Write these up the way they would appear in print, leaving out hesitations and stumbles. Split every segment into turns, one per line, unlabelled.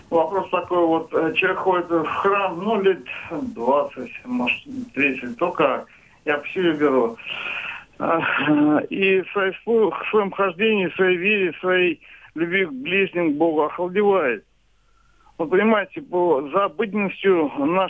Вопрос такой, вот человек ходит в храм, ну, лет 20, может, 30, только я по себе беру. И в своем хождении, в своей вере, в своей любви к ближним, к Богу охладевает. Вы понимаете, за обыденностью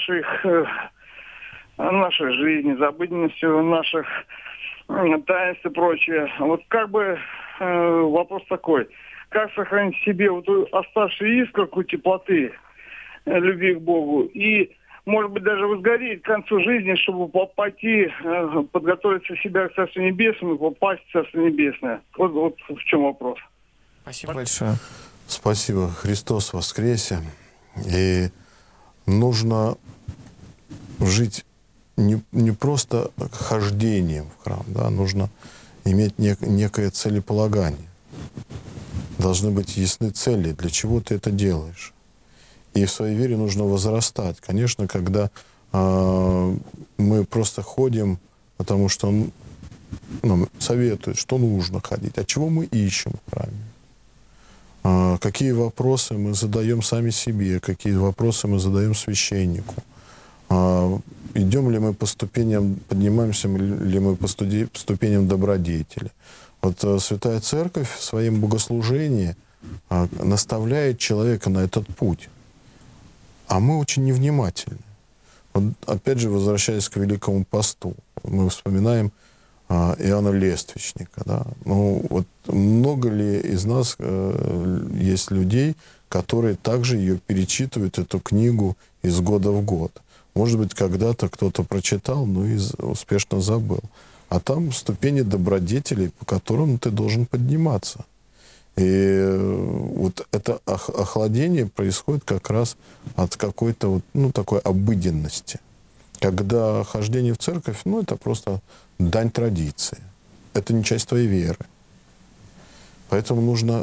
нашей жизни, за обыденностью наших таинств и прочее. Вот как бы вопрос такой. Как сохранить в себе вот оставшую искорку теплоты, любви к Богу, и, может быть, даже возгореть к концу жизни, чтобы пойти, подготовиться себя к Царству Небесному и попасть в Царство Небесное. Вот в чем вопрос.
Спасибо большое.
Спасибо. Христос воскресе. И нужно жить не просто хождением в храм, да, нужно иметь некое целеполагание. Должны быть ясны цели, для чего ты это делаешь. И в своей вере нужно возрастать. Конечно, когда мы просто ходим, потому что нам советуют, что нужно ходить, а чего мы ищем в храме. Какие вопросы мы задаем сами себе, какие вопросы мы задаем священнику. Идем ли мы по ступеням, поднимаемся ли мы по ступеням добродетели. Вот Святая Церковь в своем богослужении наставляет человека на этот путь. А мы очень невнимательны. Вот, опять же, возвращаясь к Великому посту, мы вспоминаем Иоанна Лествичника. Да? Ну, вот много ли из нас есть людей, которые также ее перечитывают, эту книгу, из года в год? Может быть, когда-то кто-то прочитал, но и успешно забыл. А там ступени добродетелей, по которым ты должен подниматься. И вот это охладение происходит как раз от какой-то вот, ну, такой обыденности. Когда хождение в церковь, ну, это просто дань традиции. Это не часть твоей веры. Поэтому нужно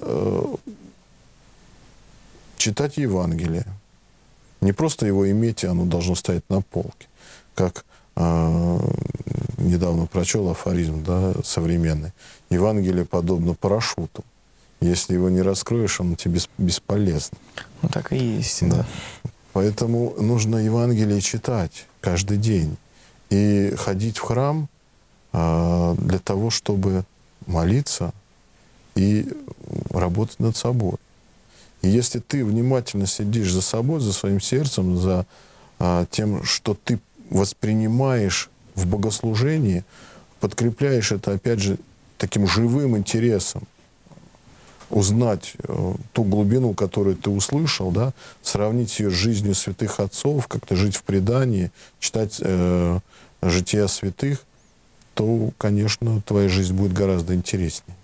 читать Евангелие. Не просто его иметь, оно должно стоять на полке. Как недавно прочел афоризм, да, современный. Евангелие подобно парашюту. Если его не раскроешь, он тебе бесполезен.
Ну, так и есть, да.
Поэтому нужно Евангелие читать каждый день. И ходить в храм для того, чтобы молиться и работать над собой. И если ты внимательно сидишь за собой, за своим сердцем, за тем, что ты воспринимаешь в богослужении, подкрепляешь это, опять же, таким живым интересом, узнать ту глубину, которую ты услышал, да, сравнить ее с жизнью святых отцов, как-то жить в предании, читать жития святых, то, конечно, твоя жизнь будет гораздо интереснее.